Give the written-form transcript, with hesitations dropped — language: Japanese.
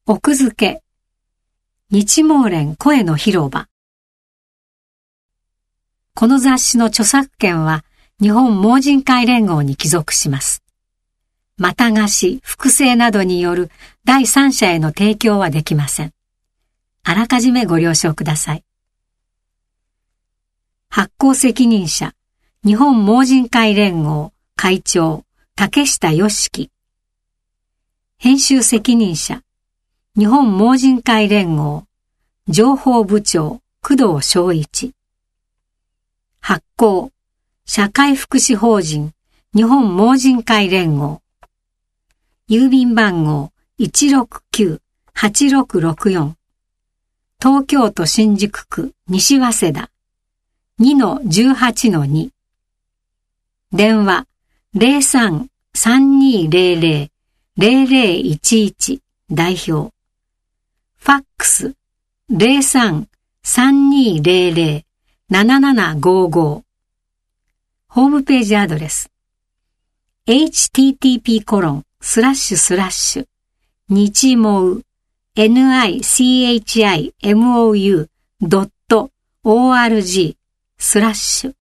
奥付け、日毛連声の広場。この雑誌の著作権は日本盲人会連合に帰属します。また貸し、複製などによる第三者への提供はできません。あらかじめご了承ください。発行責任者、日本盲人会連合会長、竹下義樹。編集責任者、日本盲人会連合情報部長、工藤正一。発行、社会福祉法人、日本盲人会連合。郵便番号 169-8664。東京都新宿区西早稲田 2-18-2。電話 03-3200-0011 代表。ファックス 03-3200-7755。ホームページアドレス http:// 日毛 nichimou.org/